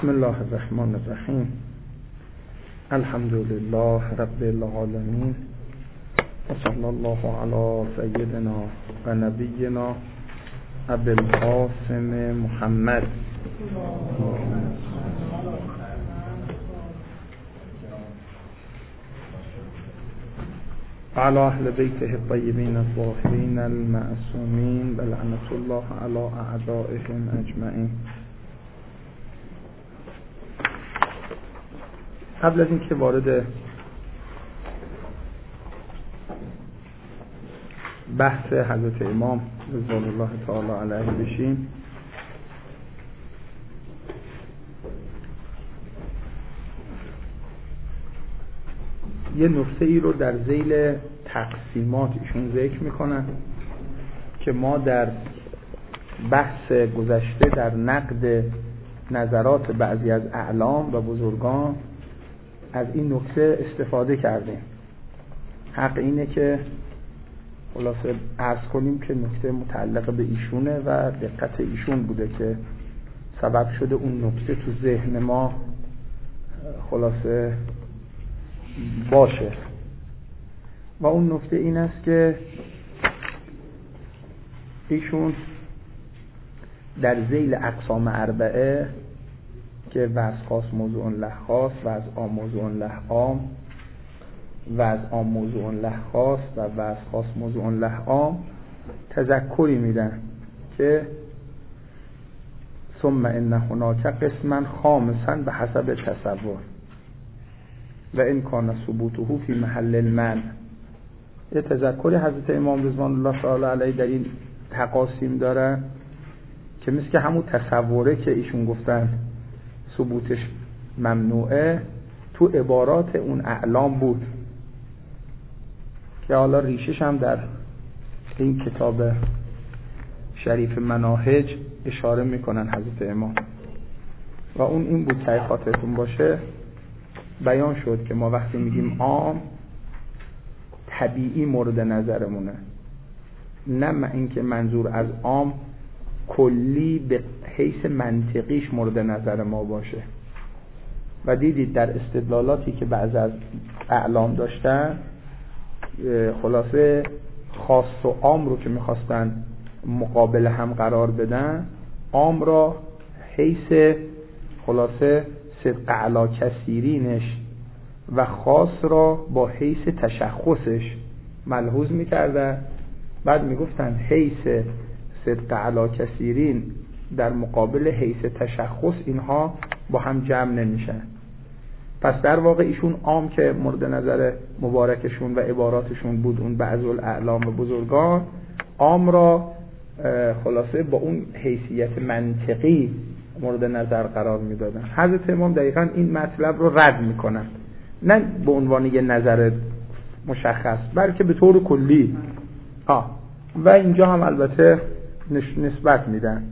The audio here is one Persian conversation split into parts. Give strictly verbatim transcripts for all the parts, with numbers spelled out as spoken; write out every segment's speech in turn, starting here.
بسم الله الرحمن الرحیم. الحمد لله رب العالمین و صلی الله علی سیدنا و نبینا ابی القاسم محمد و علی اهل بیته الطیبین الطاهرین المعصومین و لعنة الله علی اعدائهم اجمعین. قبل از اینکه وارد بحث حضرت امام رضوان الله تعالی علیه بشیم، یه نکته ای رو در ذیل تقسیمات ایشون ذکر میکنن که ما در بحث گذشته در نقد نظرات بعضی از اعلام و بزرگان از این نکته استفاده کردیم. حق اینه که خلاصه عرض کنیم که نکته متعلق به ایشونه و دقت ایشون بوده که سبب شده اون نکته تو ذهن ما خلاصه باشه. و اون نکته این است که ایشون در ذیل اقسام اربعه که وضع خاص موضوع له خاص، وضع عام موضوع له عام، وضع عام موضوع له خاص و وضع خاص موضوع له عام تذکری میدن که ثم ان هناک قسما خامسا به حسب تصور و این کان ثبوته فی محل المنع. یه تذکری حضرت امام رضوان الله تعالی علیه در این تقاسیم دارن که مثل که همون تصوره که ایشون گفتن ثبوتش ممنوعه تو عبارات اون اعلام بود که حالا ریشش هم در این کتاب شریف مناهج اشاره میکنن حضرت امام. و اون این بود که خاطرتون باشه بیان شد که ما وقتی میگیم عام طبیعی مورد نظرمونه، نه اینکه منظور از عام کلی به حیث منطقیش مورد نظر ما باشه. و دیدید در استدلالاتی که بعض از اعلام داشتن خلاصه خاص و عام رو که میخواستن مقابل هم قرار بدن، عام را حیث خلاصه صدق علی کثیرینش و خاص را با حیث تشخصش ملحوظ میکردن. بعد میگفتن حیث صدق علی کثیرین در مقابل حیث تشخص اینها با هم جمع نمیشن. پس در واقع ایشون عام که مورد نظر مبارکشون و عباراتشون بود، اون بعض الاعلام و بزرگان عام را خلاصه با اون حیثیت منطقی مورد نظر قرار میدادن. حضرت امام دقیقاً این مطلب رو رد میکنن، نه به عنوان یه نظر مشخص بلکه به طور کلی. آه و اینجا هم البته نسبت میدن.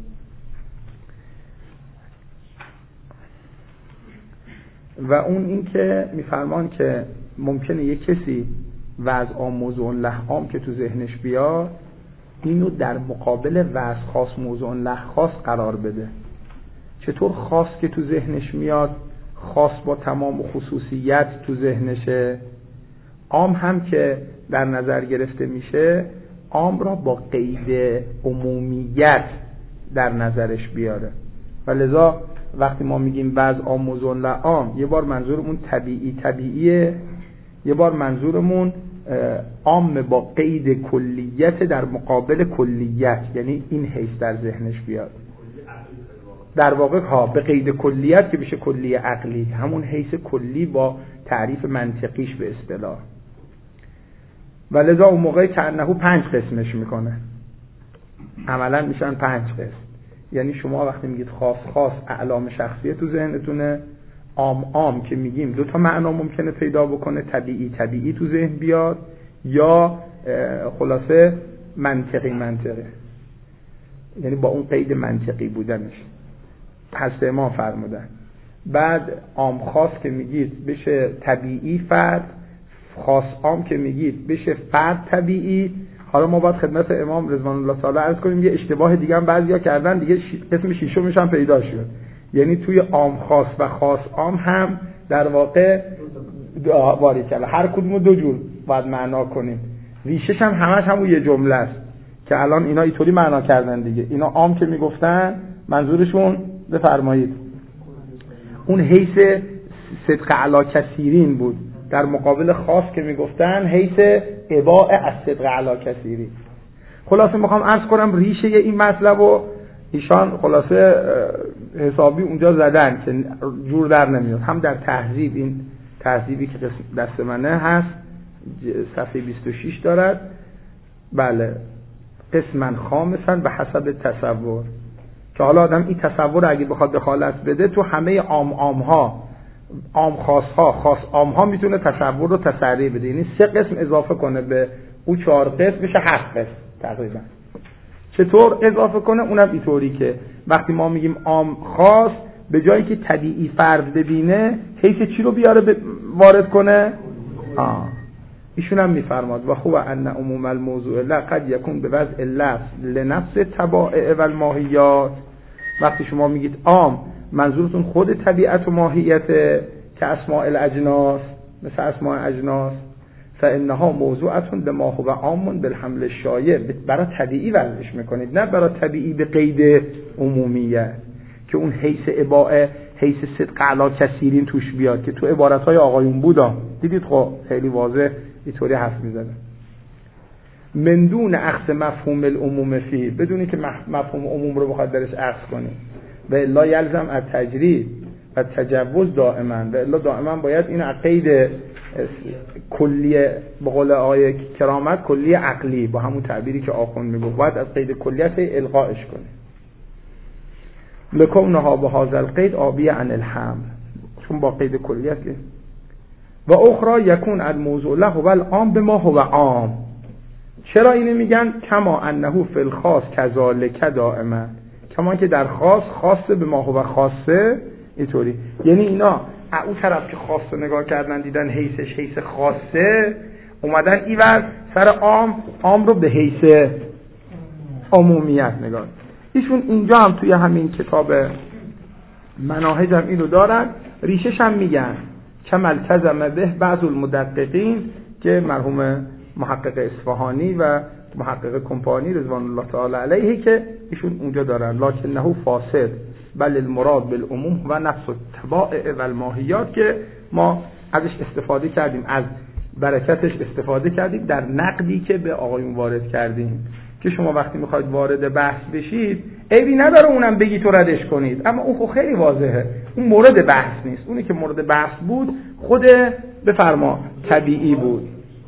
و اون این که میفرمان که ممکنه یک کسی وضع عام موضوع له عام که تو ذهنش بیاد اینو در مقابل وضع خاص موضوع له خاص قرار بده. چطور خاص که تو ذهنش میاد خاص با تمام خصوصیت تو ذهنشه، عام هم که در نظر گرفته میشه عام را با قید عمومیت در نظرش بیاره. و لذا وقتی ما میگیم وضع عام موضوع له عام، یه بار منظورمون طبیعی طبیعیه، یه بار منظورمون عام با قید کلیت در مقابل کلیت، یعنی این حیث در ذهنش بیاد. در واقع ها به قید کلیت که بشه کلی عقلی، همون حیث کلی با تعریف منطقیش به اصطلاح. و لذا اون موقعی که انهو پنج قسمش میکنه، عملا میشن پنج قسم. یعنی شما وقتی میگید خاص خاص اعلام شخصیه تو ذهنتونه، عام عام که میگیم دو تا معنا ممکنه پیدا بکنه، طبیعی طبیعی تو ذهن بیاد یا خلاصه منطقی منطقی، یعنی با اون قید منطقی بودنش حضرت امام فرمودن. بعد عام خاص که میگید بشه طبیعی فرد، خاص عام که میگید بشه فرد طبیعی. حالا ما باید خدمت امام رضوان الله تعالی عرض کنیم یه اشتباه دیگه هم بعضیا کردن دیگه، قسم شیشمش هم پیدا شد. یعنی توی عام خاص و خاص عام هم در واقع باری کلا هر کدومو دو جور باید معنا کنیم. ریشش هم همش همون یه جمله است که الان اینا اینطوری معنا کردن دیگه. اینا عام که میگفتن منظورشون بفرمایید اون حیث صدق علی کثیرین بود، در مقابل خاص که میگفتن حیث اباء از صدق علی کثیرین. خلاصه میخوام عرض کنم ریشه این مطلب و ایشان خلاصه حسابی اونجا زدن که جور در نمیاد. هم در تهذیب، این تهذیبی که دست منه هست صفحه بیست و شش دارد، بله، قسمن خامسن به حسب تصور، که حالا آدم این تصور اگه بخواد دخالت بده تو همه عام عام ها، عام خاص ها، خاص عام ها میتونه تصور رو تسری بده، یعنی سه قسم اضافه کنه به اون چهار قسم بشه هفت قسم تقریبا. چطور اضافه کنه؟ اونم اینطوری که وقتی ما میگیم عام خاص، به جایی که طبیعی فرد ببینه حیث چی رو بیاره ب... وارد کنه؟ آه. ایشون هم میفرماد و خوب ان عموم الموضوع لقد یکون به وضع لفظ لنفس طبائع و الماهیات. وقتی شما میگید عام، منظورتون خود طبیعت و ماهیت که اسماء الاجناس، مثل اسماء اجناس، فانها موضوعتون به ما هو عامون بالحمل الشایع، برای طبیعی وضعش میکنید، نه برای طبیعی به قید عمومیت که اون حیث اباء، حیث صدق علی کثیرین توش بیاد که تو عبارتهای آقایون بودا. دیدید خب خیلی واضح اینطوری حرف میزنه. من دون اخذ مفهوم العموم فی، بدونی که مفهوم عموم رو بخواد درش اخذ کنی. و الا یلزم از تجرید و تجوز دائما، و الا دائما باید این قید کلیه، به قول آقای کرامت کلیه عقلی، با همون تعبیری که آخوند میگه، باید از قید کلیت الغاش کنی. لکونها به هذا القید آبی عن الحمل، چون با قید کلیت. و اخرى یکون الموضوع له و العام به ما هو عام. چرا اینو میگن؟ کما انه فی الخاص کذالک دائما، کما که در خاص خاصه به ما هو خاصه اینطوری. یعنی اینا اون طرف که خاصه نگاه کردن دیدن حیثش حیث خاصه، اومدن ایور سر عام، عام رو به حیث عمومیت نگاه. ایشون اینجا هم توی همین کتاب مناهج هم اینو دارن، ریشش هم میگن کما التزم به بعض المدققین، که مرحوم محقق اصفهانی و محقق کمپانی رضوان الله تعالی علیه که ایشون اونجا دارن، لکنه فاسد بل المراد بالعموم و نفس الطبائع و الماهیات، که ما ازش استفاده کردیم، از برکتش استفاده کردیم در نقدی که به آقایون وارد کردیم، که شما وقتی میخواید وارد بحث بشید عیبی نداره اونم بگی تو ردش کنید، اما اون خب خیلی واضحه، اون مورد بحث نیست. اونی که مورد بحث بود خود بفرما طبیعی بود.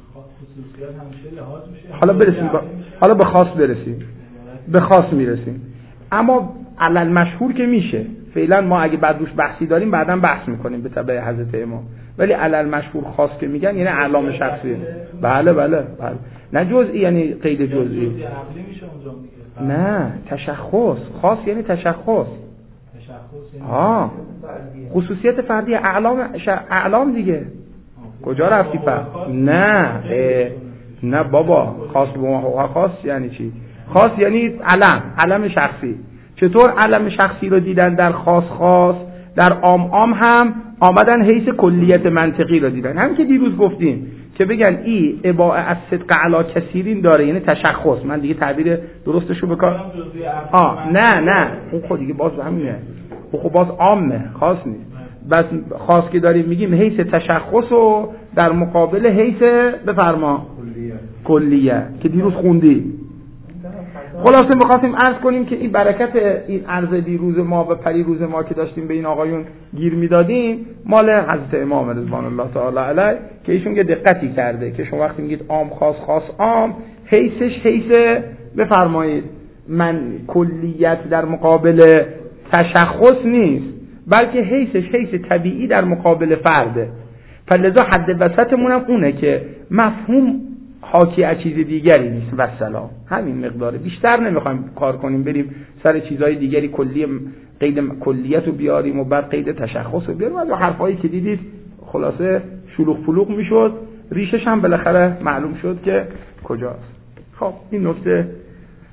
حالا برسیم با... حالا به خاص برسیم، به خاص میرسیم، اما علل مشهور که میشه فعلا، ما اگه بعد روش بحثی داریم بعداً بحث میکنیم به تبع حضرت امام، ولی علل مشهور خاص که میگن یعنی اعلام شخصی. بله بله بله، نه جزئی یعنی قید جزئی، نه تشخص. خاص یعنی تشخص، آه خصوصیت فردی، اعلام ش... اعلام دیگه. کجا رفتی پر؟ نه نه بابا، خاص به ما خاص یعنی چی؟ خاص یعنی علم، علم شخصی. چطور علم شخصی رو دیدن در خاص خاص، در عام عام هم آمدن حیث کلیت منطقی رو دیدن. همین که دیروز گفتیم که بگن ای اباء از صدق علی کثیرین داره، یعنی تشخص. من دیگه تعبیر درستشو بکار آه نه نه اون خود دیگه باز همینه، اون خب باز عامه، خاص نیست. بس خاص که داریم میگیم حیث تشخص و در مقابل حیث بفرما کلیه, کلیه. که دیروز خوندی. خلاصه می‌خواستیم عرض کنیم که این برکت این عرض دیروز ما و پری روز ما که داشتیم به این آقایون گیر میدادیم مال حضرت امام رضوان الله تعالی علیه، که ایشون یه دقتی کرده که شما وقتی میگید عام خاص خاص عام، حیثش حیث بفرمایید من کلیت در مقابل تشخص نیست، بلکه حیثش حیث طبیعی در مقابل فرده. فلذا حد وسطمون هم اونه که مفهوم حاکی از چیز دیگری نیست و سلام، همین مقداره، بیشتر نمیخوایم کار کنیم بریم سر چیزهای دیگری، کلی قید کلیت رو بیاریم و بعد قید تشخص رو بیاریم. از حرفایی که دیدید خلاصه شلوغ پلوغ میشد، ریشش هم بالاخره معلوم شد که کجاست. خب این نکته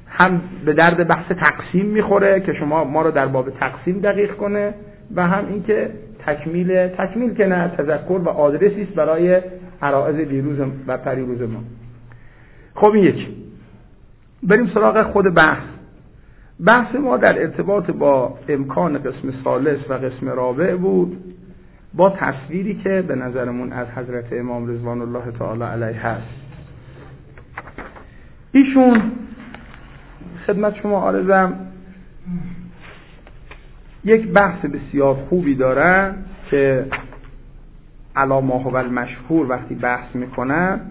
هم به درد بحث تقسیم میخوره که شما ما رو در باب تقسیم دقیق کنه و هم اینکه تکمیل تکمیل که نه تذکر و آدرسی است برای عرائض دیروز و پریروز ما. خب این یک. بریم سراغ خود بحث. بحث ما در ارتباط با امکان قسم ثالث و قسم رابع بود، با تصویری که به نظرمون از حضرت امام رضوان الله تعالی علیه هست. ایشون خدمت شما عرضم یک بحث بسیار خوبی دارن که علی ما هو المشهور وقتی بحث میکنن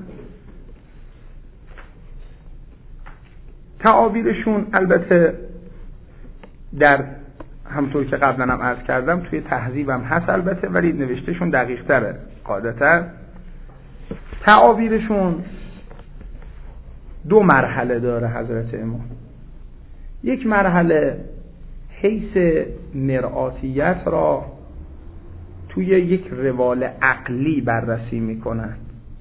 تعابیرشون البته در همطور که قبلا هم عرض کردم توی تهذیبم هست البته، ولی نوشتهشون دقیق تره قاعدتا. تعابیرشون دو مرحله داره حضرت امام. یک مرحله حیث مرآتیت را توی یک روال عقلی بررسی میکنن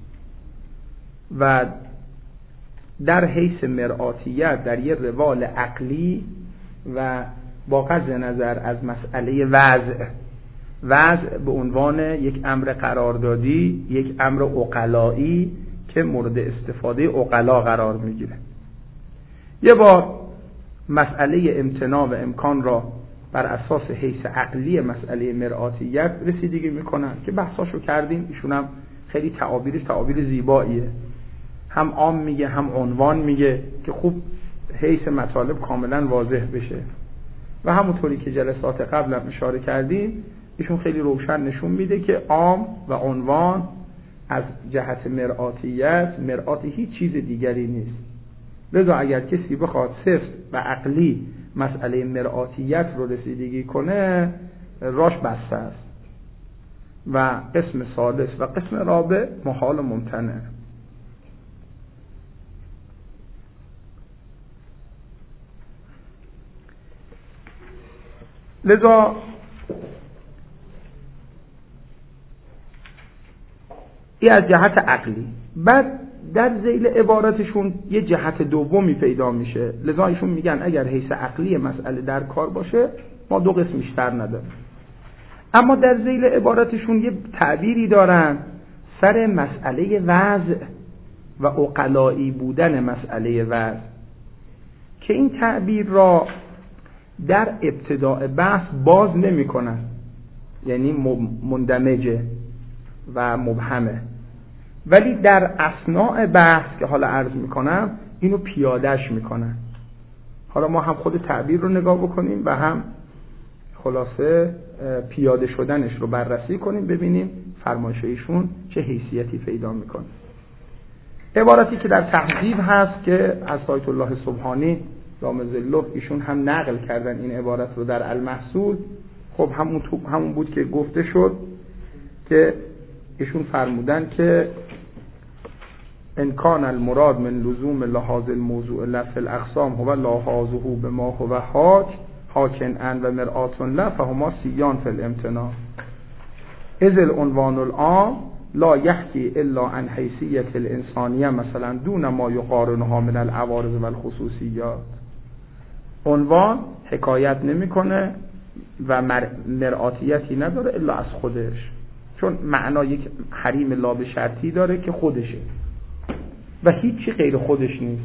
و در حیث مرآتیت در یک روال عقلی و با قطع نظر از مسئله وضع وضع به عنوان یک امر قراردادی، یک امر عقلایی که مورد استفاده عقلا قرار میگیره. یه بار مسئله امتناع و امکان را بر اساس حیث عقلی مسئله مرآتیت رسیدگی میکنن که بحثاشو کردیم. ایشون هم خیلی تعابیرش تعابیر زیباییه، هم عام میگه هم عنوان میگه که خوب حیث مطالب کاملا واضح بشه و همونطوری که جلسات قبل هم اشاره کردیم ایشون خیلی روشن نشون میده که عام و عنوان از جهت مرآتیت مرآت هیچ چیز دیگری نیست. لذا اگر کسی بخواد سفت و عقلی مسئله مرآتیت رو رسیدگی کنه راش بسته است و قسم سادس و قسم رابع محال و ممتنع. لذا این از جهت عقلی. بعد در ذیل عبارتشون یه جهت دومی پیدا میشه. لذا ایشون میگن اگر حیث عقلی مسئله در کار باشه ما دو قسم بیشتر نداریم. اما در ذیل عبارتشون یه تعبیری دارن سر مسئله وضع و عقلایی بودن مسئله وضع که این تعبیر را در ابتداء بحث باز نمی کنن، یعنی مندمجه و مبهمه، ولی در اثناء بحث که حالا عرض میکنم اینو پیادهش میکنن. حالا ما هم خود تعبیر رو نگاه بکنیم و هم خلاصه پیاده شدنش رو بررسی کنیم ببینیم فرمایش ایشون چه حیثیتی پیدا میکنه. عبارتی که در تهذیب هست که از آیت الله سبحانی دام ظله ایشون هم نقل کردن این عبارت رو در المحصول. خب همون همون بود که گفته شد که ایشون فرمودن که ان کان المراد من لزوم لحاظ الموضوع لفظ الاقسام هو لحاظه بما هو حاک حاکن ان و مرآت له فهما سیان فی الامتناع اذ العنوان العام لا یحکی الا عن حیثیت الانسانیه مثلا دون ما یقارنها من العوارض و الخصوصیات. عنوان حکایت نمیکنه و مرآتیتی نداره الا از خودش، چون معنا یک حریم لا به شرطی داره که خودشه و هیچی غیر خودش نیست.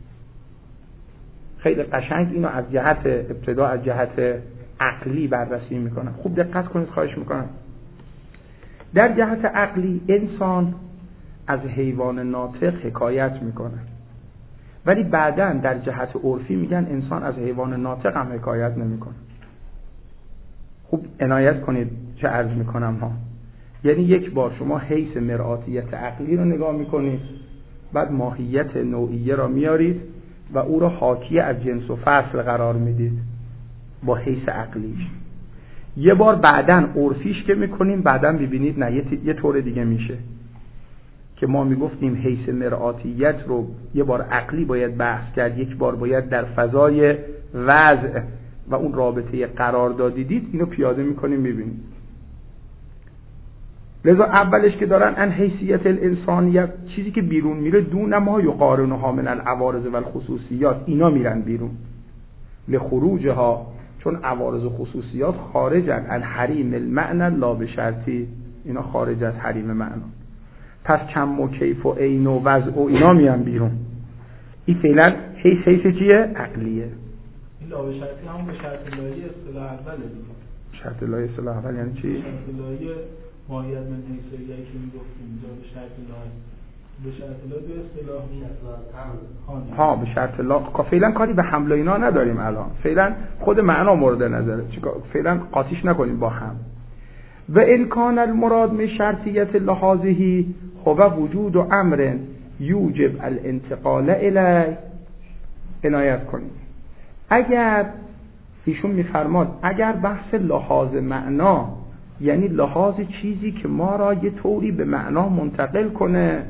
خیلی قشنگ اینو از جهت ابتدا از جهت عقلی بررسی میکنن. خوب دقت کنید خواهش میکنم. در جهت عقلی انسان از حیوان ناطق حکایت میکنه، ولی بعداً در جهت عرفی میگن انسان از حیوان ناطق هم حکایت نمیکنه. خوب عنایت کنید چه عرض میکنم ها. یعنی یک بار شما حیث مرآتیت عقلی رو نگاه میکنید، بعد ماهیت نوعیه را میارید و او را حاکی از جنس و فصل قرار میدید با حیث عقلیش. یه بار بعداً عرفیش که میکنیم بعداً ببینید نه یه طور دیگه میشه که ما میگفتیم حیث مرآتیت رو یه بار عقلی باید بحث کرد، یک بار باید در فضای وضع و اون رابطه قراردادی دید. اینو پیاده میکنیم میبینید. لذا اولش که دارن ان حیثیت الانسانیت، چیزی که بیرون میره دون ما یقارنها من العوارض و الخصوصیات، اینا میرن بیرون. لخروجها، چون عوارض و خصوصیات خارجن ان حریم المعنى لا بشرطی، اینا خارج از حریم معنا. پس کم و کیف و عین و وضع و اینا میان بیرون. این فعلا حیث حیث چیه؟ عقلیه. این لا بشرطی هم به شرط لایی اصطلاح اوله دیگه. شرط لایی اصطلاح اول یعنی چی؟ شرط لایی ماهیت من حیث یکی که میگفتیم اینجا به شرط لایی به شرط لایی به اصطلاح ها به شرط لا. فعلا کاری به حمل و اینا نداریم الان، فعلا خود معنا مورد نظره، فعلا قاطیش نکنیم با هم. و امکان المراد من شرطیت لحاظه هو وجود و امر یوجب الانتقال الی. عنایت کنیم اگر ایشون میفرماد اگر بحث لحاظ معنا یعنی لحاظ چیزی که ما را یه طوری به معنا منتقل کنه،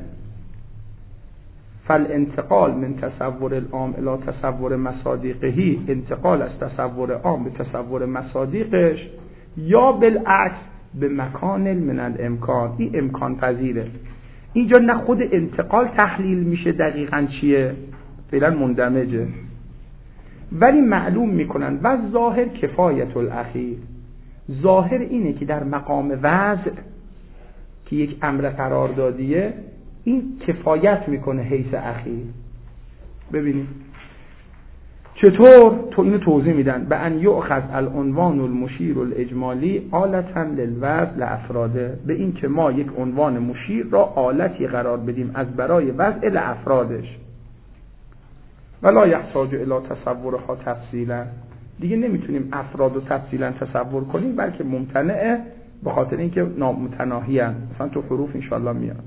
فالانتقال من تصور العام الی تصور مصادیقه، انتقال از تصور عام به تصور مصادیقش، یا بالعکس به مکان من الامکان، این امکان پذیره. اینجا نه خود انتقال تحلیل میشه دقیقاً چیه، فعلا مندمجه، ولی معلوم میکنن و ظاهر کفایت الاخیر، ظاهر اینه که در مقام وضع که یک امر قراردادیه این کفایت میکنه حیث اخیر. ببینید چطور تو اینو توضیح میدن، به ان یؤخذ العنوان المشیر الاجمالی آلتا للوضع لافراده، به این که ما یک عنوان مشیر را آلتی قرار بدیم از برای وضع لافرادش، ولا یحتاج الی تصورها تفصیلا، دیگه نمیتونیم افراد رو تفصیلا تصور کنیم بلکه ممتنعه به خاطر اینکه نامتناهی ان، مثلا تو حروف انشالله میاد.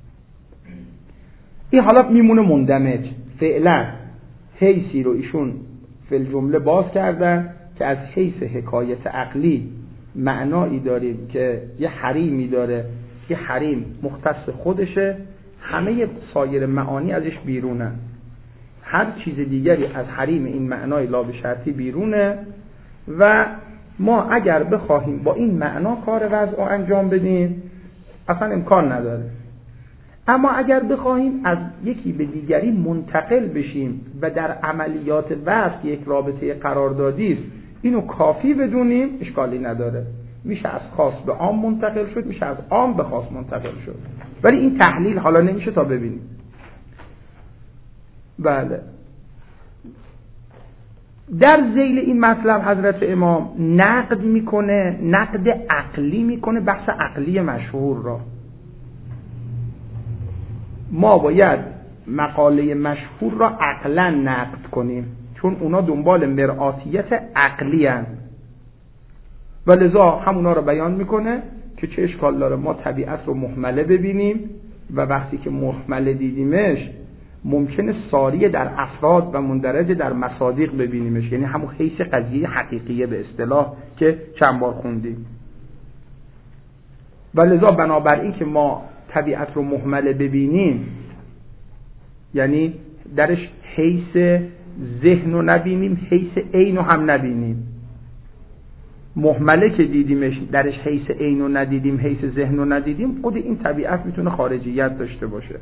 این حالا میمونه مندمج. فعلا حیثی رو ایشون فی الجمله باز کردن که از حیث حکایت عقلی معنایی داریم که یه حریمی داره، یه حریم مختص خودشه، همه سایر معانی ازش بیرونه، هر چیز دیگری از حریم این معنای لا به شرطی بیرونه و ما اگر بخواهیم با این معنا کار وضع رو انجام بدیم اصلا امکان نداره. اما اگر بخواهیم از یکی به دیگری منتقل بشیم و در عملیات وضع یک رابطه قراردادی است اینو کافی بدونیم، اشکالی نداره، میشه از خاص به عام منتقل شد، میشه از عام به خاص منتقل شد، ولی این تحلیل حالا نمیشه تا ببینیم. بله، در ذیل این مطلب حضرت امام نقد میکنه، نقد عقلی میکنه، بحث عقلی مشهور را. ما باید مقاله مشهور را عقلا نقد کنیم چون اونا دنبال مرآتیت عقلی هستند و لذا همونا را بیان میکنه که چه اشکال داره ما طبیعت رو محمله ببینیم و وقتی که محمله دیدیمش ممکنه ساریه در افراد و مندرج در مصادیق ببینیمش، یعنی همون حیث قضیه حقیقیه به اصطلاح که چند بار خوندیم. و لذا بنابراین که ما طبیعت رو محمله ببینیم یعنی درش حیث ذهن رو نبینیم، حیث عین رو هم نبینیم. محمله که دیدیمش درش حیث عین رو ندیدیم، حیث ذهن رو ندیدیم، خود این طبیعت میتونه خارجیت داشته باشه.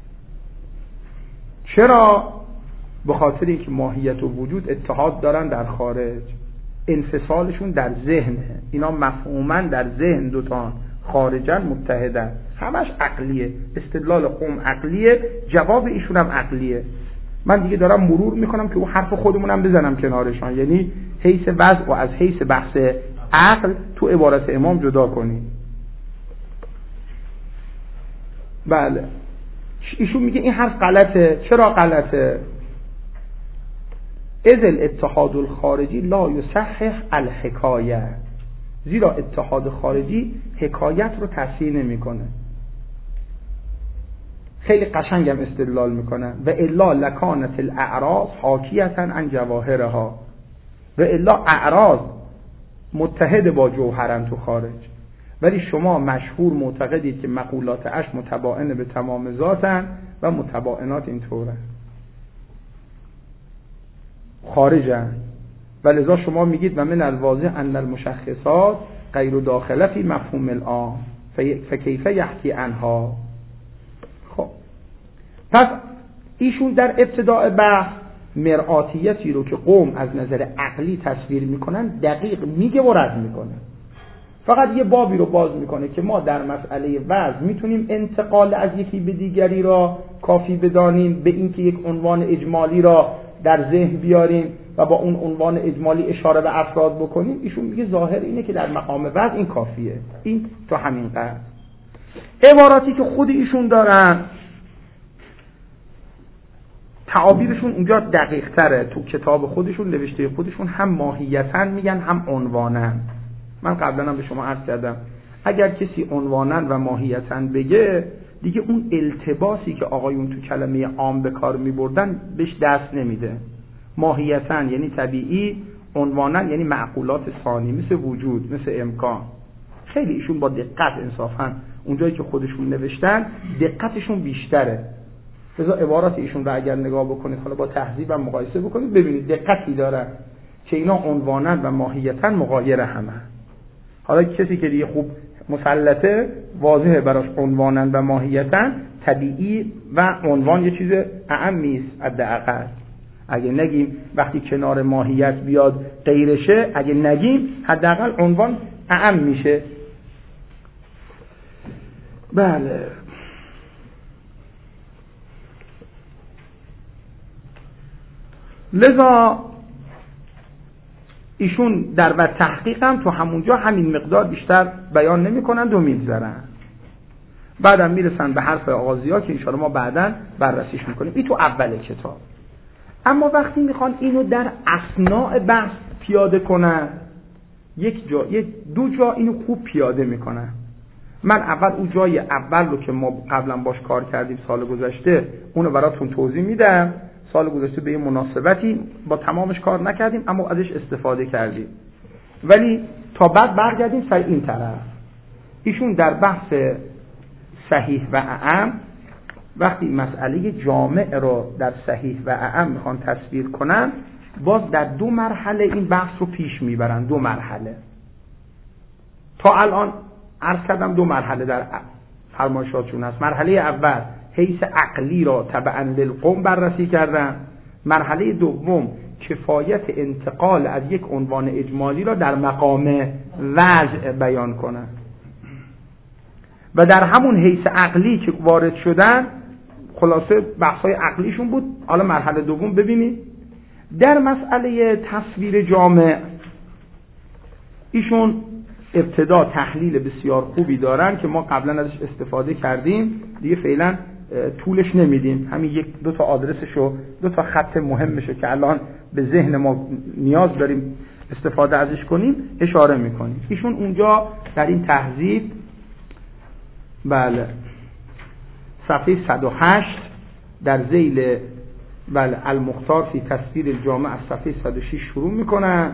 چرا؟ به خاطر اینکه ماهیت و وجود اتحاد دارن در خارج، انفصالشون در ذهنه، اینا مفهوما در ذهن دوتان، خارجا متحدن، همش عقلیه، استدلال قوم عقلیه، جواب ایشون هم عقلیه. من دیگه دارم مرور میکنم که اون حرف خودمونم بزنم کنارشان، یعنی حیث وضع و از حیث بحث عقل تو عبارت امام جدا کنیم. بله، ایشون میگه این حرف غلطه. چرا غلطه؟ اذ الاتحاد الخارجی لا یصحح الحکایه، زیرا اتحاد خارجی حکایت رو تصحیح نمیکنه. خیلی قشنگم استدلال میکنه و الا لکانت الاعراض حاکیتا عن جواهرها، و الا اعراض متحد با جوهرن تو خارج، ولی شما مشهور معتقدید که مقولات اش متباین به تمام ذاتن و متباینات اینطورن خارجن، و لذا شما میگید و من الواضح ان المشخصات غیر داخله فی مفهوم العام فکیف یحکی عنها. خب پس ایشون در ابتداء بحث مرآتیتی رو که قوم از نظر عقلی تصویر میکنن دقیق میگه و رد میکنه. فقط یه بابی رو باز میکنه که ما در مسئله وضع میتونیم انتقال از یکی به دیگری را کافی بدانیم، به اینکه یک عنوان اجمالی را در ذهن بیاریم و با اون عنوان اجمالی اشاره به افراد بکنیم. ایشون میگه ظاهر اینه که در مقام وضع این کافیه. این تو همین قدر. عباراتی که خود ایشون دارن تعابیرشون اونجا دقیق تره. تو کتاب خودشون، نوشته خودشون، هم ماهیتاً میگن هم عنواناً. من قبلا هم به شما عرض کردم اگر کسی عنواناً و ماهیتاً بگه دیگه اون التباسی که آقایون تو کلمه عام به کار میبردن بهش دست نمیده. ماهیتاً یعنی طبیعی، عنواناً یعنی معقولات ثانی، مثل وجود، مثل امکان. خیلی ایشون با دقت انصافاً اونجایی که خودشون نوشتن دقتشون بیشتره. لذا عبارات ایشون رو اگر نگاه بکنید، حالا با تهذیب هم مقایسه بکنید، ببینید دقتی داره که اینا عنواناً و ماهیتاً مغایر همه. حالا کسی که دیگه خوب مسلطه واضحه براش عنواناً و ماهیتاً طبیعی و عنوان یه چیز اعمی است. حداقل اگه نگیم وقتی کنار ماهیت بیاد غیرشه، اگه نگیم حداقل عنوان اعم میشه. بله لذا ایشون در و تحقیق هم تو همونجا همین مقدار بیشتر بیان نمی کنند و میگذارن. بعدم میرسن به حرف آغازیا که انشاءالله ما بعداً بررسیش میکنیم. این تو اول کتاب. اما وقتی میخوان اینو در اثناء بحث پیاده کنن، یک جا یک دو جا اینو خوب پیاده میکنن. من اول اون جای اول رو که ما قبلا باش کار کردیم سال گذشته اونو براتون توضیح میدم. سال گذشته به یه مناسبتی با تمامش کار نکردیم اما ازش استفاده کردیم. ولی تا بعد برگردیم سر این طرف. ایشون در بحث صحیح و اعم وقتی مسئله جامع رو در صحیح و اعم میخوان تصویر کنن، باز در دو مرحله این بحث رو پیش میبرن. دو مرحله تا الان عرض کردم دو مرحله در فرمایشاتشون هست. مرحله اول حیث عقلی را تبعاً للقوم بررسی کردن. مرحله دوم کفایت انتقال از یک عنوان اجمالی را در مقام وضع بیان کنن. و در همون حیث عقلی که وارد شدن خلاصه بحث‌های عقلیشون بود. حالا مرحله دوم ببینید در مسئله تصویر جامع ایشون ابتدا تحلیل بسیار خوبی دارن که ما قبلا ازش استفاده کردیم، دیگه فعلا طولش نمیدیم. همین یک دو تا آدرسشو، دو تا خط مهمشو که الان به ذهن ما نیاز داریم استفاده ازش کنیم اشاره میکنیم. ایشون اونجا در این تهذیب بله صفحه صد و هشت در ذیل بله المختار فی تصویر الجامع از صفحه صد و شش شروع میکنن.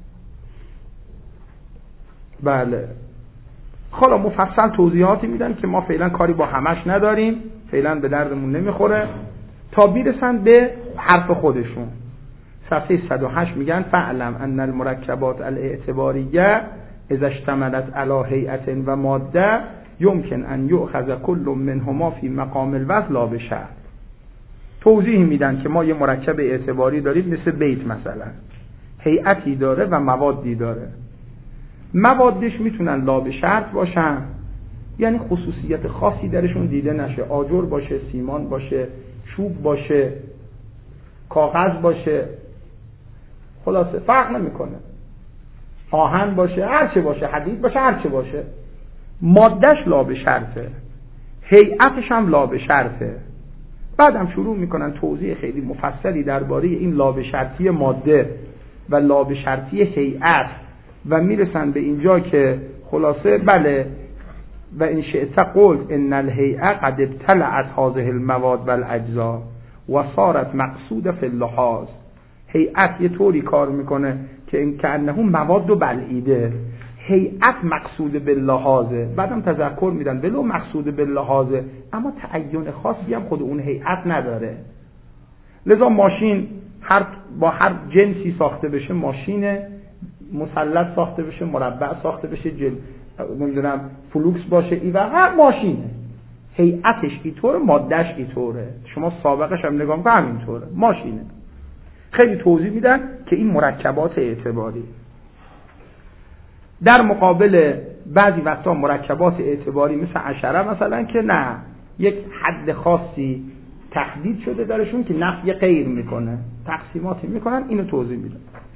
بله حالا مفصل توضیحاتی میدن که ما فعلا کاری با همش نداریم، فعلا به دردمون نمیخوره، تا بیرسن به حرف خودشون. صفحه صد و هشت میگن فعلم ان المرکبات الاعتباریه اذا اشتملت علی هیئت و ماده یمکن ان یؤخذ کل منهما فی مقام الوضع لا بشرط. توضیح میدن که ما یه مرکب اعتباری داریم مثل بیت مثلا، هیئتی داره و موادی داره. موادش میتونن لا به شرط باشن، یعنی خصوصیت خاصی درشون دیده نشه، آجر باشه، سیمان باشه، چوب باشه، کاغذ باشه، خلاصه فرق نمیکنه، آهن باشه، هر چه باشه، حدید باشه، هر چه باشه، مادهش لا به شرطه، هیئتش هم لا به شرطه. بعدم شروع میکنن توضیح خیلی مفصلی درباره این لا به شرطی ماده و لا به شرطی هیئت و میرسن به اینجا که خلاصه بله و ان شئت قلت ان الهیئه قد ابتلعت هذه المواد والاجزاء و صارت مقصوده فی اللحاظ. هیئت یه طوری کار میکنه که این کانه مواد و بلعیده، هیئت مقصود باللحاظه. بعدم تذکر میدن ولو مقصود باللحاظه اما تعین خاصی هم خود اون هیئت نداره. لذا ماشین هر با هر جنسی ساخته بشه ماشینه، مثلث ساخته بشه، مربع ساخته بشه، جل نمیدونم فلوکس باشه، ای و هر ماشینه هیئتش اینطوره، مادهش اینطوره، شما سابقش هم نگاه کنید همینطوره، ماشینه. خیلی توضیح میدن که این مرکبات اعتباری. در مقابل بعضی وقتا مرکبات اعتباری مثل عشره مثلا که نه، یک حد خاصی تحدید شده درشون که نفی غیر میکنه، تقسیماتی میکنن، اینو توضیح میدن.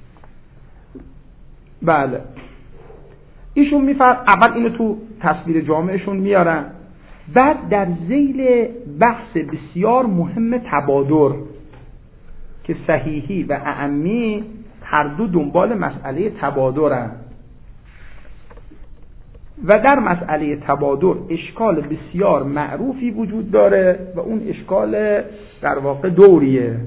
بله ایشون میفرد اول اینو تو تصویر جامعشون میارن، بعد در ذیل بحث بسیار مهم تبادر که صحیحی و اعمی هر دو دنبال مسئله تبادرن و در مسئله تبادر اشکال بسیار معروفی وجود داره و اون اشکال در واقع دوریه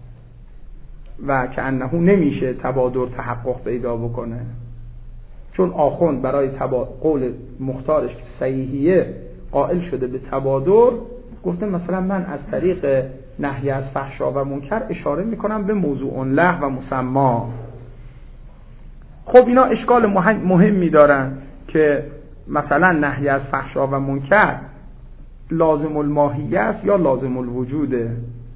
و که انه نمیشه تبادر تحقق پیدا بکنه، چون آخوند برای تبا... قول مختارش که صحیحیه قائل شده به تبادر، گفته مثلا من از طریق نهی از فحشا و منکر اشاره میکنم به موضوع له و مسما. خب اینا اشکال مهم مهمی دارن که مثلا نهی از فحشا و منکر لازم الماهیت یا لازم الوجوده.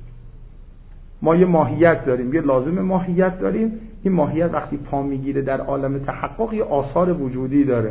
ما یه ماهیت داریم، یه لازم ماهیت داریم، این ماهیت وقتی پا میگیره در عالم تحقق یه آثار وجودی داره.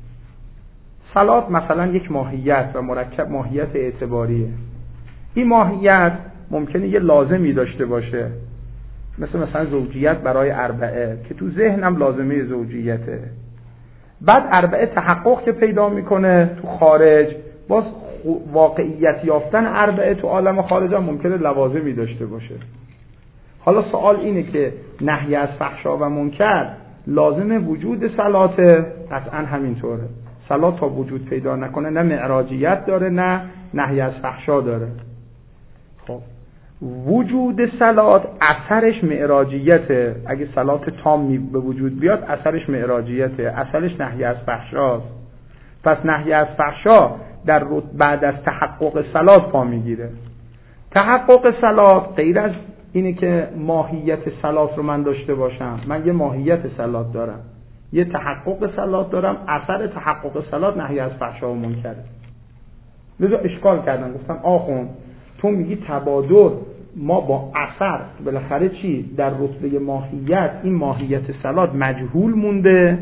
صلات مثلا یک ماهیت و مرکب ماهیت اعتباریه. این ماهیت ممکنه یه لازمی داشته باشه، مثل مثلا زوجیت برای اربعه که تو ذهنم لازمه زوجیته. بعد اربعه تحقق که پیدا میکنه تو خارج، باز واقعیت یافتن اربعه تو عالم خارج هم ممکنه لوازمی داشته باشه. حالا سوال اینه که نهی از فحشا و منکر لازم وجود صلاته؟ قطعا همینطوره. صلات تا وجود پیدا نکنه نه معراجیت داره نه نهی از فحشا داره. خب وجود صلات اثرش معراجیته. اگه صلات تامی به وجود بیاد اثرش معراجیته، اثرش نهی از فحشاست. پس نهی از فحشا در بعد از تحقق صلات پا میگیره. تحقق صلات غیر از اینه که ماهیت صلات رو من داشته باشم، من یه ماهیت صلات دارم، یه تحقق صلات دارم، اثر تحقق صلات نهی از فحشا و منکره. لذا اشکال کردن، گفتم آخون تو میگی تبادر، ما با اثر بالاخره چی؟ در رتبه ماهیت این ماهیت صلات مجهول مونده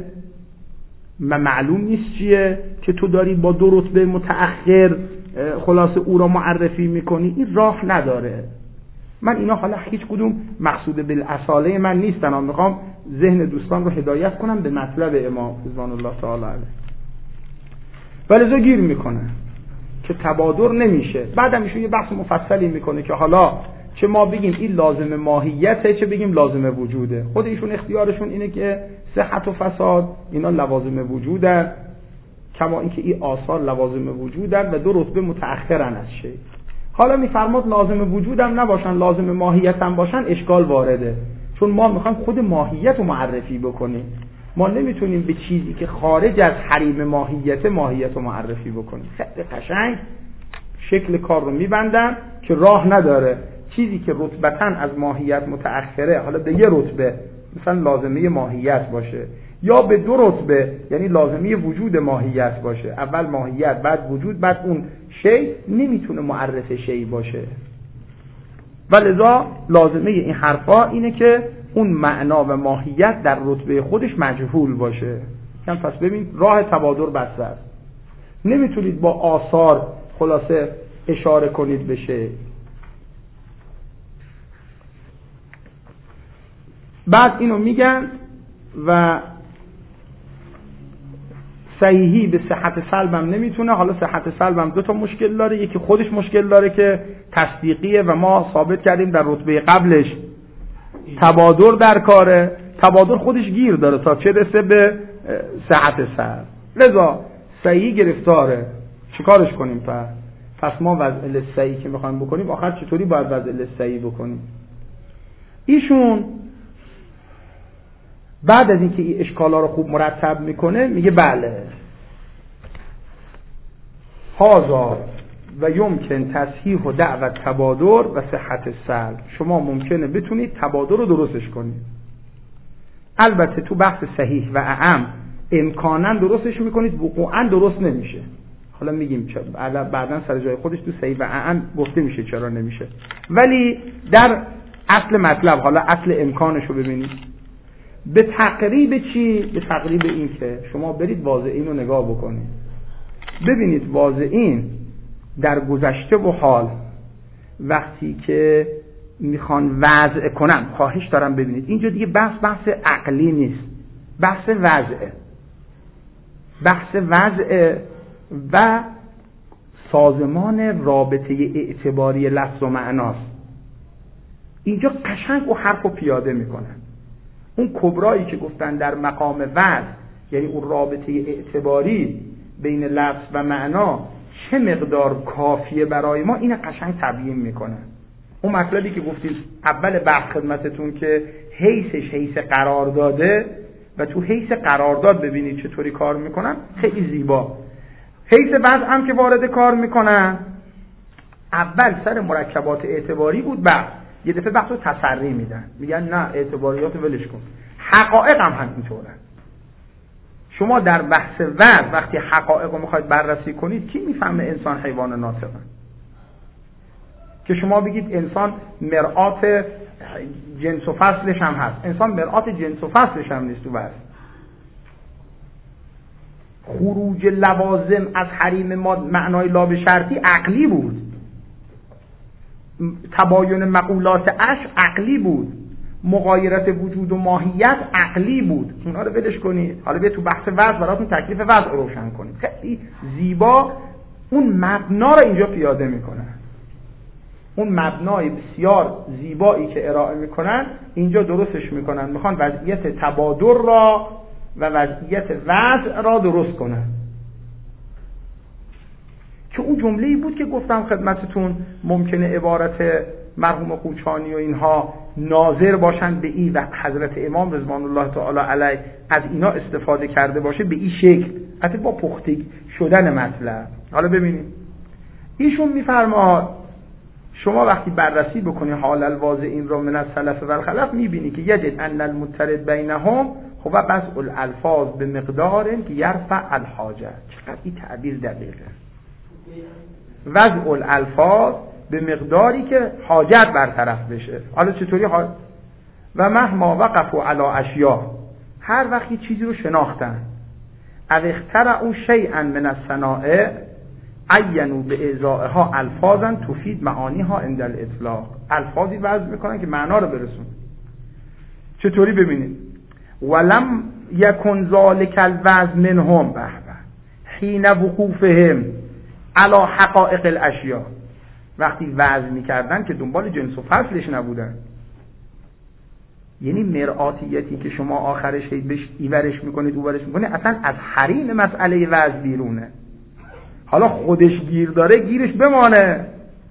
و معلوم نیست چیه که تو داری با دو رتبه متأخر خلاصه او را معرفی میکنی، این راه نداره. من اینا حالا هیچ کدوم مقصود بالاصاله من نیستن، اما میخوام ذهن دوستان رو هدایت کنم به مطلب امام رضوان الله تعالی علیه. ولذا گیر میکنه که تبادر نمیشه. بعدم ایشون یه بحث مفصلی میکنه که حالا چه ما بگیم این لازم ماهیته چه بگیم لازم وجوده. خود ایشون اختیارشون اینه که صحت و فساد اینا لوازم وجودن، کما اینکه این آثار لوازم وجودن و دو رتبه متأخرن از شی. حالا میفرماد لازم وجودم نباشن لازم ماهیت هم باشن، اشکال وارده، چون ما میخوایم خود ماهیت رو معرفی بکنیم. ما نمیتونیم به چیزی که خارج از حریم ماهیت ماهیت رو معرفی بکنیم. خیلی قشنگ شکل کار رو میبندن که راه نداره. چیزی که رتبتاً از ماهیت متأخره، حالا به یه رتبه مثلا لازمه ماهیت باشه یا به دو رتبه یعنی لازمه وجود ماهیت باشه، اول ماهیت بعد وجود بعد اون شی، نمیتونه معرف شی باشه. ولذا لازمه این حرفا اینه که اون معنا و ماهیت در رتبه خودش مجهول باشه. یعنی پس ببین راه تبادر بسته است، نمیتونید با آثار خلاصه اشاره کنید بشه. بعد اینو میگن و صحیحی به صحت سلبم نمیتونه. حالا صحت سلبم دو تا مشکل داره، یکی خودش مشکل داره که تصدیقیه و ما ثابت کردیم در رتبه قبلش تبادر در کاره، تبادر خودش گیر داره تا چه رسه به صحت سلب. لذا صحیح گرفتاره، چیکارش کنیم پس؟ پس ما وضع صحیح که میخوایم بکنیم آخر چطوری باید وضع صحیح بکنیم؟ ایشون بعد از اینکه این اشکالا رو خوب مرتب میکنه میگه بله هازا و یمکن تصحیح و دعوت تبادر و صحت سلب. شما ممکنه بتونید تبادر رو درستش کنید. البته تو بحث صحیح و اعم امکانا درستش میکنید، وقوعا درست نمیشه. حالا میگیم بعداً سر جای خودش تو صحیح و اعم گفته میشه چرا نمیشه. ولی در اصل مطلب، حالا اصل امکانش رو ببینید. به تقریب چی؟ به تقریب این که شما برید واضعین رو نگاه بکنید، ببینید واضعین در گذشته و حال وقتی که میخوان وضع کنن، خواهش دارم ببینید اینجا دیگه بحث بحث عقلی نیست، بحث وضعه، بحث وضعه و سازمان رابطه اعتباری لفظ و معناست. اینجا قشنگ و حرف رو پیاده میکنن. اون کبرایی که گفتن در مقام وضع، یعنی اون رابطه اعتباری بین لفظ و معنا چه مقدار کافیه برای ما، این قشنگ تبیین میکنن. اون مطلبی که گفتیم اول بحث خدمتتون که حیثش حیث قرارداده و تو حیث قرارداد ببینید چطوری کار میکنن، خیلی زیبا. حیث وضع هم که وارد کار میکنن، اول سر مرکبات اعتباری بود، بعد یه دفعه بحث رو تسری میدن، میگن نه اعتباریات ولش کن. حقایق هم همینطوره. شما در بحث وضع وقتی حقایق رو میخواید بررسی کنید، کی میفهمه انسان حیوان ناطقه؟ که شما بگید انسان مرآت جنس و فصلش هم هست، انسان مرآت جنس و فصلش هم نیست. تو وضع خروج لوازم از حریم معنای لا به شرطی عقلی بود، تباین مقولات اش عقلی بود، مغایرت وجود و ماهیت عقلی بود. اونا رو ولش کنید، حالا بیا تو بحث وضع براتون تکلیف وضع رو روشن کنید. خیلی زیبا اون مبنا رو اینجا پیاده میکنن. اون مبنای بسیار زیبایی که ارائه میکنن اینجا درستش میکنن، میخوان وضعیت تبادر را و وضعیت وضع را درست کنن. که اون جمله‌ای بود که گفتم خدمتتون ممکنه عبارت مرحوم قوچانی و اینها ناظر باشن به این و حضرت امام رضوان الله تعالی علیه از اینا استفاده کرده باشه به این شکل، حتی با پختگی شدن مطلب. حالا ببینید ایشون میفرماد شما وقتی بررسی بکنی حال الواضعین را من السلف و الخلف میبینی که یجد ان المضطرد بینهم هو وضع الالفاظ به مقدار که یرفع الحاجه. چقدر این تعبیر دقیقه. وضع الالفاظ به مقداری که حاجت برطرف بشه. حالا چطوری حاجت؟ و مهما وقفوا علی اشیاء، هر وقتی چیزی رو شناختن، او اخترعوا شیئا من الصنائع عینوا به ازائها الفاظا تفید معانیها عند الاطلاق. الفاظی وضع میکنن که معنا رو برسون. چطوری؟ ببینید ولم یکن ذلک الوضع منهم به حین وقوفهم علی حقائق الاشیاء. وقتی وضع میکردن که دنبال جنس و فصلش نبودن، یعنی مرآتیتی که شما آخرش بهش ایورش میکنید اوورش میکنید اصلا از حریم مسئله وضع بیرونه. حالا خودش گیر داره گیرش بمانه.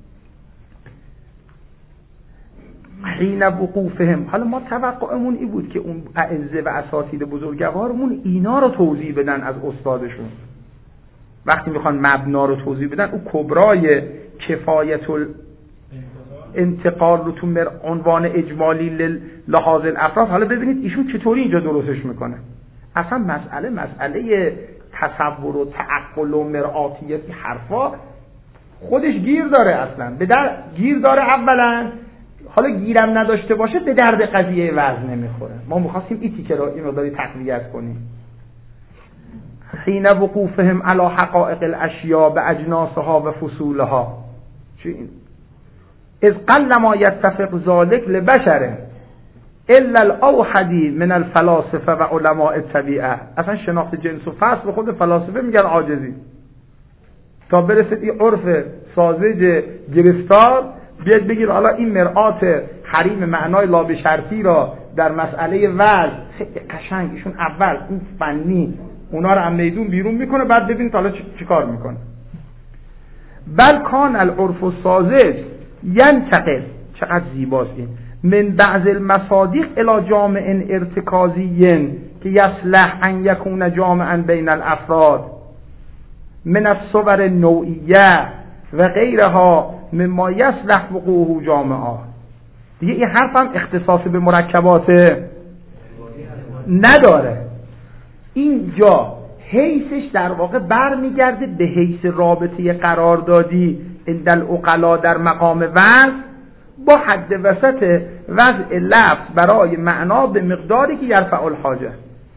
حین وقوفهم، حالا ما توقعمون این بود که اون اعزه و اساتید بزرگوارمون اینا رو توضیح بدن از استادشون. وقتی میخوان مبنا رو توضیح بدن، اون کبرای کفایت الانتقال رو تو عنوان اجمالی لحاظ الافراد. حالا ببینید ایشون چطوری اینجا درستش میکنه. اصلا مسئله مسئله تصور و تعقل و مرآتیت حرفا خودش گیر داره. اصلا به در گیر داره. اولا حالا گیرم نداشته باشه به درد قضیه وزن نمیخوره. ما میخواستیم این تیکه رو این مقداری تقویت کنیم. حین وقوفهم علی حقائق الاشیاء به اجناسها و فصولها. چی این؟ اذ قل ما یتفق ذلک لبشره الا الاوحدی من الفلاسفه و علماء الطبیعه. اصلا شناخت جنس و فصل به خود فلاسفه میگن عاجزی، تا برسید این عرف ساذج گرفتار بیاد بگیر حالا این مرآت حریم معنای لا به شرطی را در مسئله وضع خیلی قشنگ ایشون اول اون فنی اونا رو هم میدون بیرون میکنه، بعد ببینید حالا چی کار میکنه. بل کان العرف الساذج ینتقل، چقدر زیباست این، من بعض المصادیق الى جامع ارتکازی که یصلح ان یکون جامعا بین الافراد من الصور النوعیه و غیرها مما یصلح وقوعه جامعا. دیگه این حرف هم اختصاص به مرکبات نداره. اینجا حیثش در واقع برمیگرده به حیث رابطه قراردادی اندل عقلا در مقام وضع با حد وسط وضع لفظ برای معنا به مقداری که یرفع الحاجه.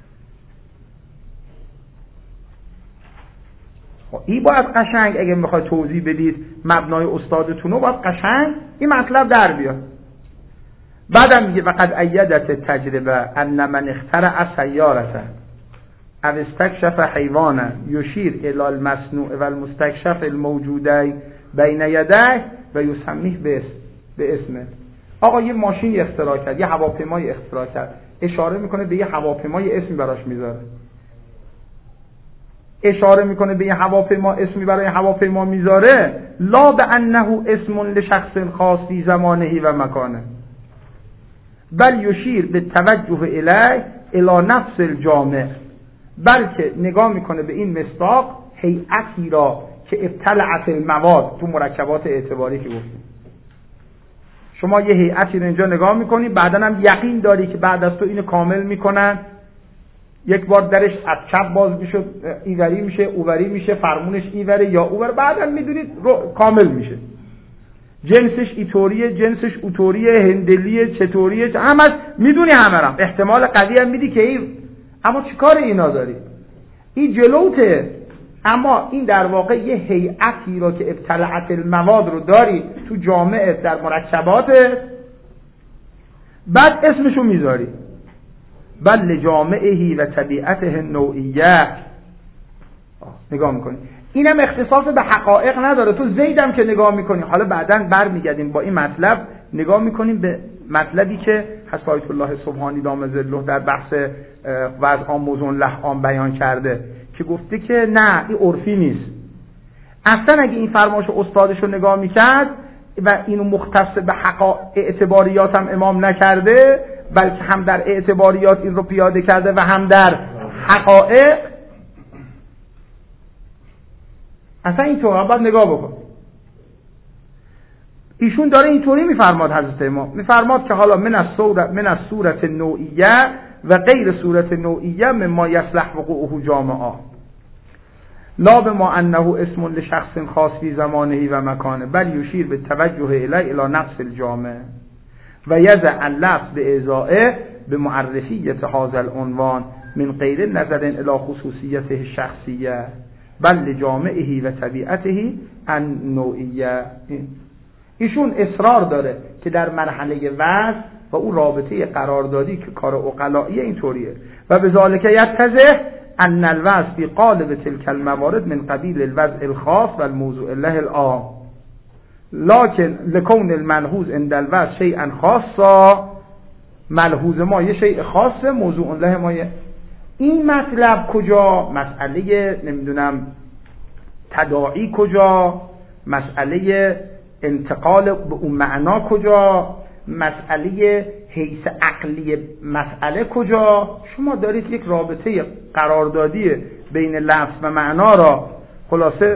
این باید قشنگ اگه میخوای توضیح بدید مبنای استادتونو باید قشنگ این مطلب در بیاد. بعدم میگه وقد ایدت تجربه ان من اخترع سیارته او استکشف حیوانا یشیر الی المصنوع و المستکشف الموجوده بین یدیه و یسمیه به به اسمه. آقا یه ماشین اختراع کرد، یه هواپیمای اختراع کرد، اشاره میکنه به یه هواپیمای اسمی براش میذاره، اشاره میکنه به یه هواپیما اسمی برای هواپیما میذاره، لا به انه اسم لشخص خاص فی زمانه و مکانه، بل یشیر به توجه الیه الی نفس الجامع، بلکه نگاه میکنه به این مصداق هیئتی را که ابتلعت المواد تو مرکبات اعتباری که گفتیم. شما یه هیئتی رو اینجا نگاه میکنی، بعدا هم یقین داری که بعد از تو اینو کامل میکنن، یک بار درش از چپ باز میشه ایوری میشه اووری میشه، فرمونش ایوره یا اوور، بعدا میدونید کامل میشه، جنسش ایطوریه، جنسش اوتوریه، هندلیه، چطوریه، همه میدونی، همه هم احتمال قوی هم میدی که این، اما چیکار اینا داری؟ این جلوته، اما این در واقع یه هیئتی رو که ابتلعت المواد رو داری تو جامعه در مرکباته، بعد اسمشو میذاری، بل لجامعهی و طبیعته نوعیه. نگاه میکنی اینم اختصاص به حقایق نداره. تو زیدم که نگاه میکنی، حالا بعداً برمیگردیم با این مطلب نگاه میکنیم به مطلبی که حضرت آیت الله سبحانی دام ظله در بحث وضع عام موضوع لحام بیان کرده که گفته که نه این عرفی نیست. اصلا اگه این فرمایش استادش رو نگاه میکرد و اینو مختص به حقا اعتباریات هم امام نکرده، بلکه هم در اعتباریات این رو پیاده کرده و هم در حقایق، اصلا اینطور باید نگاه بکن. ایشون داره اینطوری میفرماد حضرت امام، میفرماد که حالا من از صورت من از صورت نوعیه و غیر صورت نوعیه مما یصلح وقوعه جامعه، لا بما انه اسم لشخص خاص فی زمانه و مکانه، بل یشیر به توجه الی الی نفس الجامع و یضع اللفظ به ازائه به معرفیت هذا العنوان من غیر نظر الی خصوصیته الشخصیه بل لجامعه و طبیعته النوعیه. ایشون اصرار داره که در مرحله وضع و اون رابطه قراردادی که کار عقلایی اینطوریه و به ذالک یتضح ان الوضع فی قالب تلک الموارد من قبیل الوضع الخاص و الموضوع له العام، لکن لکون الملحوظ عند الوضع شیئا خاصا، ملحوظ ما یه شیء خاصه، موضوع له ما یه. این مطلب کجا؟ مسئله نمیدونم تداعی کجا؟ مسئله انتقال به اون معنا کجا؟ مسئله حیث عقلی مسئله کجا؟ شما دارید یک رابطه قراردادی بین لفظ و معنا را خلاصه.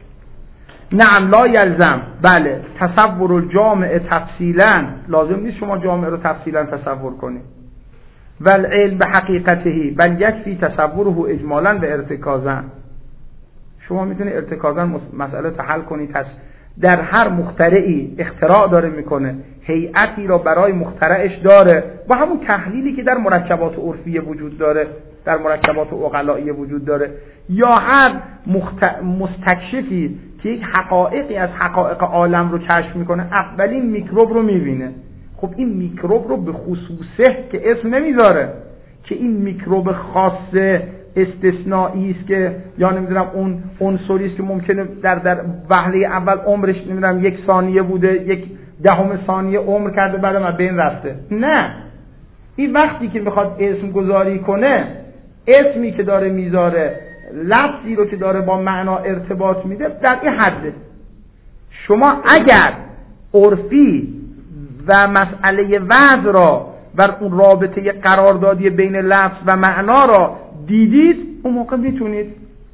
نعم لا یلزم، بله تصور الجامع تفصیلا، لازم نیست شما جامع رو تفصیلا تصور کنید، ول علم به حقیقته بل یکفی تصوره اجمالا و ارتکازا. شما میتونید ارتکازا مسئله تحل کنید. در هر مخترعی اختراع داره میکنه، هیئتی را برای مخترعش داره، با همون تحلیلی که در مرکبات عرفی وجود داره، در مرکبات عقلایی وجود داره، یا هر مخت... مستکشفی که یک حقایقی از حقایق عالم رو کشف میکنه، اولین میکروب رو میبینه. خب این میکروب رو به خصوصه که اسم نمیذاره که این میکروب خاصه استثنایی است که یا نمیدونم اون عنصری است که ممکنه در در وهله اول عمرش نمیدونم یک ثانیه بوده، یک دهم ثانیه عمر کرده بعد از بین رفته. نه، این وقتی که میخواد اسم گذاری کنه، اسمی که داره میذاره، لفظی رو که داره با معنا ارتباط میده، در این حده. شما اگر عرفی و مسئله وضع را و اون رابطه قراردادی بین لفظ و معنا را دیدید، اون موقع میتونید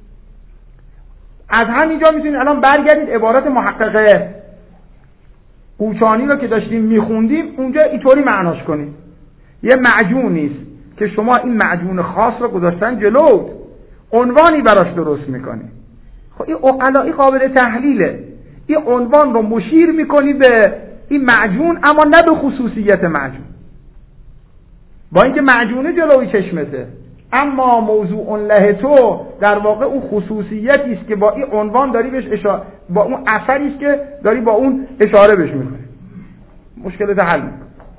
از همینجا میتونید الان برگردید عبارت محققه قوچانی رو که داشتیم میخوندیم اونجا اینطوری معناش کنید. یه معجون نیست که شما این معجون خاص رو گذاشتن جلو، عنوانی براش درست میکنی. خب این عقلائی قابل تحلیله. این عنوان رو مشیر میکنی به این معجون، اما نه به خصوصیت معجون، با اینکه معجونه جلوی چشمته، اما موضوع له تو در واقع اون خصوصیتی است که با این عنوان داری بهش اشاره، با اون اثری است که داری با اون اشاره بهش میکنی، مشکل حل میکنی.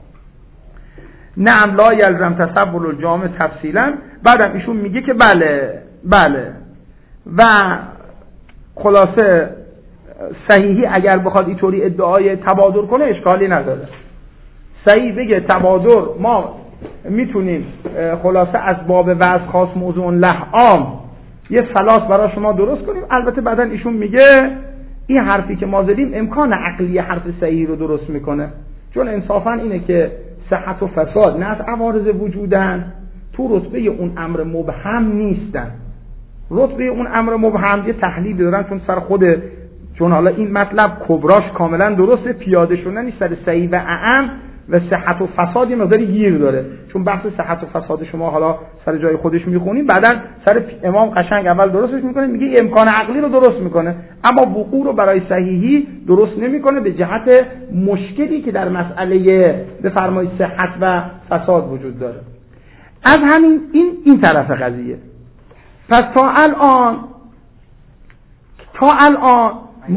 نعم لا یلزم تصور الجامع تفصیلا. بعدم ایشون میگه که بله بله و خلاصه صحیحی اگر بخواد اینطوری ادعای تبادر کنه اشکالی نداره. صحیح بگه تبادر ما میتونیم خلاصه از باب وضع خاص موضوع له عام یه سلاس برای شما درست کنیم. البته بعدن ایشون میگه این حرفی که ما زدیم امکان عقلی حرف صحیح رو درست میکنه، چون انصافا اینه که صحت و فساد نه از عوارض وجودن، تو رتبه اون امر مبهم نیستن. رتبه اون امر مبهم یه تحلیل دارن، چون سر خود چون حالا این مطلب کبراش کاملا درسته، پیاده شدن سر صحیح و اعم و صحت و فساد یه مقداری گیر داره، چون بحث صحت و فساد شما حالا سر جای خودش میخونیم، بعدن سر امام قشنگ اول درستش میکنه، میگه امکان عقلی رو درست میکنه اما وقوع رو برای صحیحی درست نمیکنه به جهت مشکلی که در مسئله بفرمایید صحت و فساد وجود داره. از همین این این طرف قضیه. پس تا الان تا الان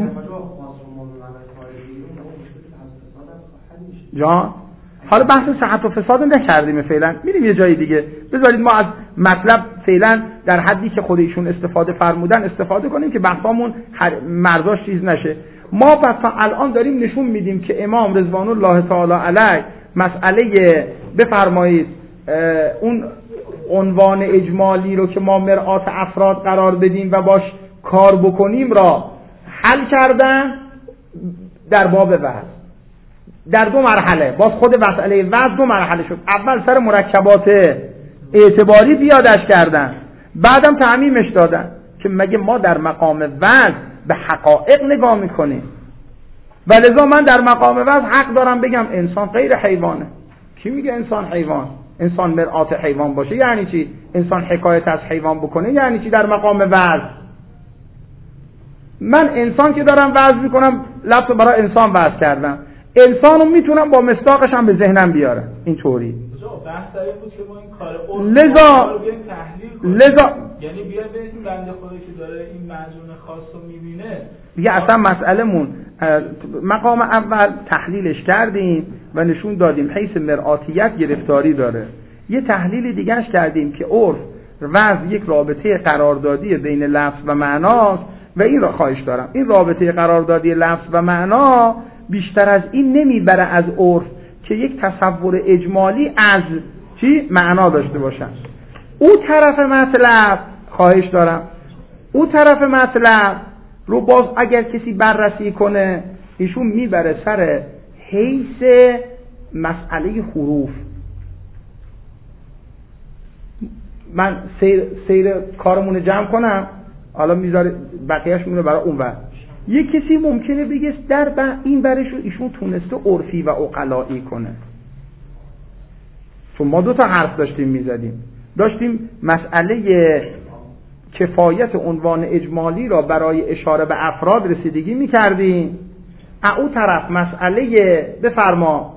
جان حالا بحث صحت و فساد نکردیم فعلا، میریم یه جای دیگه. بذارید ما از مطلب فعلا در حدی که خودشون استفاده فرمودن استفاده کنیم که بحثامون مرزاش چیز نشه. ما پس تا الان داریم نشون میدیم که امام رضوان الله تعالی علیه مسئله بفرمایید اون عنوان اجمالی رو که ما مرآت افراد قرار بدیم و باش کار بکنیم را حل کردن در باب وضع در دو مرحله. باز خود مسئله وضع دو مرحله شد. اول سر مرکبات اعتباری زیادش کردن، بعدم تعمیمش دادن که مگه ما در مقام وضع به حقایق نگاه میکنیم و لذا من در مقام وضع حق دارم بگم انسان غیر حیوانه. کی میگه انسان حیوان؟ انسان مرآت حیوان باشه یعنی چی؟ انسان حکایت از حیوان بکنه یعنی چی؟ در مقام وضع من انسان که دارم وضع میکنم لفظ برای انسان وضع کردم، انسانو میتونم با مصداقش هم به ذهنم بیارم اینطوری. بحث این بود که ما این کار لذا رو بیایم تحلیل کنیم، لذا یعنی بیایم ببینیم بنده خدایی که داره این معجون خاص رو میبینه دیگه اصلا مسئله‌مون مقام اول تحلیلش کردیم و نشون دادیم حیث مرآتیت گرفتاری داره. یه تحلیل دیگهش کردیم که عرف وضع یک رابطه قراردادی بین لفظ و معناست و این را خواهش دارم این رابطه قراردادی لفظ و معنا بیشتر از این نمیبره از عرف که یک تصور اجمالی از چی معنا داشته باشن. او طرف مطلب خواهش دارم او طرف مطلب رو باز اگر کسی بررسی کنه ایشون میبره سر حیث مسئله حروف. من سیر, سیر کارمون جمع کنم، حالا میذاره بقیهش میونه برای اون وقت. یک کسی ممکنه بگه در این برش رو ایشون تونسته عرفی و عقلائی کنه، چون ما دو تا حرف داشتیم میزدیم، داشتیم مسئله کفایت عنوان اجمالی را برای اشاره به افراد رسیدگی میکردیم، او طرف مسئله بفرما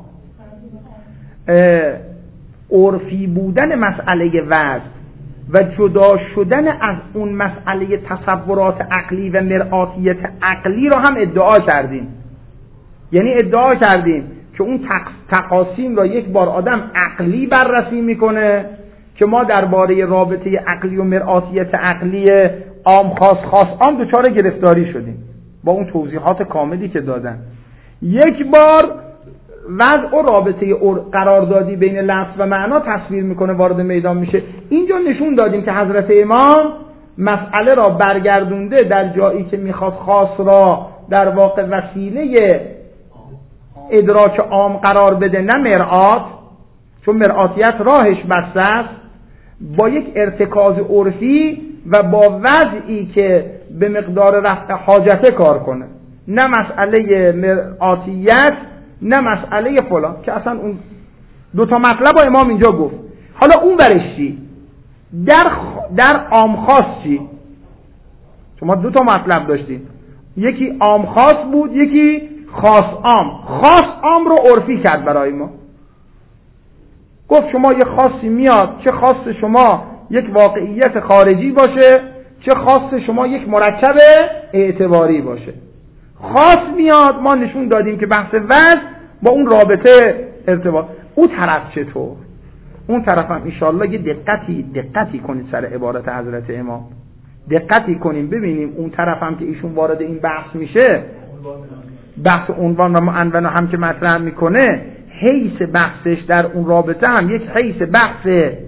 عرفی بودن مسئله وضع و جدا شدن از اون مسئله تصورات عقلی و مرآتیت عقلی را هم ادعا کردیم. یعنی ادعا کردیم که اون تقاسیم را یک بار آدم عقلی بررسی میکنه که ما درباره رابطه عقلی و مرآتیت عقلی عام خاص خاص عام دچار گرفتاری شدیم با اون توضیحات کاملی که دادن. یک بار وضع و رابطه قراردادی بین لفظ و معنا تصویر میکنه وارد میدان میشه. اینجا نشون دادیم که حضرت امام مسئله را برگردونده در جایی که میخواد خاص را در واقع وسیله ادراک عام قرار بده نه مرآت، چون مرآتیت راهش بسته است، با یک ارتکاز عرفی و با وضعی که به مقدار رفع حاجته کار کنه، نه مسئله مرآتیت نه مسئله فلان، که اصلا اون دو تا مطلب رو امام اینجا گفت. حالا اون برش چی؟ در خ... در عام خاص چی؟ شما دو تا مطلب داشتید، یکی عام خاص بود، یکی خاص عام. خاص عام رو عرفی کرد برای ما، گفت شما یه خاصی میاد، چه خاص شما یک واقعیت خارجی باشه، چه خاص شما یک مرکب اعتباری باشه. خاص میاد، ما نشون دادیم که بحث وضع با اون رابطه ارتباط. اون طرف چطور؟ اون طرف هم انشاءالله یه دقتی دقتی کنید سر عبارت حضرت امام، دقتی کنیم ببینیم اون طرف هم که ایشون وارد این بحث میشه، بحث عنوان و معنون هم که مطرح میکنه، حیث بحثش در اون رابطه هم یک حیث بحث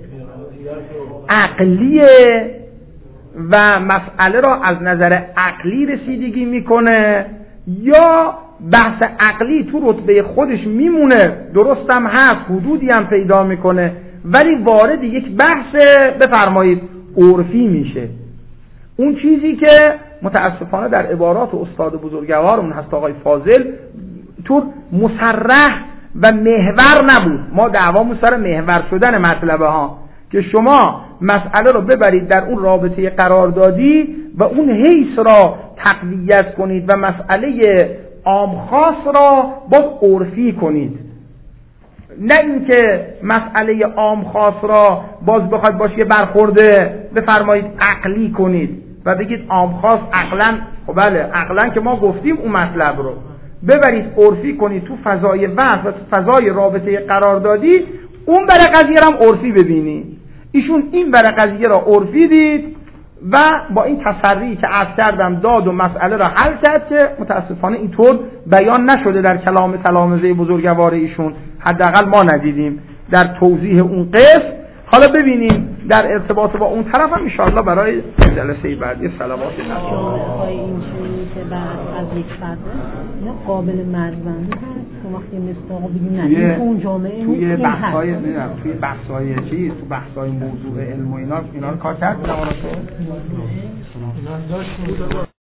عقلیه و مسئله را از نظر عقلی رسیدگی میکنه، یا بحث عقلی تو رتبه خودش میمونه، درست هم هست، حدودی هم پیدا میکنه، ولی وارد یک بحث بفرمایید عرفی میشه. اون چیزی که متاسفانه در عبارات استاد بزرگوارمون هست آقای فاضل طور مصرح و محور نبود. ما دعوامون سر محور شدن مطلبه ها، که شما مسئله رو ببرید در اون رابطه قراردادی و اون حیث را تقویت کنید و مسئله عام خاص را باز عرفی کنید، نه اینکه مسئله عام خاص را باز بخواید باشه یه برخورده بفرمایید عقلی کنید و بگید عام خاص عقلا. خب بله عقلا که ما گفتیم اون مطلب رو ببرید عرفی کنید تو فضای وضع و تو فضای رابطه قراردادی، اون برای قضیه را هم عرفی ببینید. ایشون این برای قضیه را عرفی دید و با این تسری که عرض کردم داد و مسئله را حل کرد که متاسفانه اینطور بیان نشده در کلام تلامذه بزرگوار ایشون، حداقل ما ندیدیم در توضیح اون قسم. حالا ببینیم در ارتباط با اون طرف هم انشاءالله برای جلسه بعدی صلوات نبی این که بعد از یک فرد اینا قابل مرزبندی هست که وقتی مستاق بگیم نه اون جامعه توی بحث‌های نمیدونم توی بحث‌های چیز تو بحث‌های موضوع علم و اینا اینا رو کار کرد. اینا داشت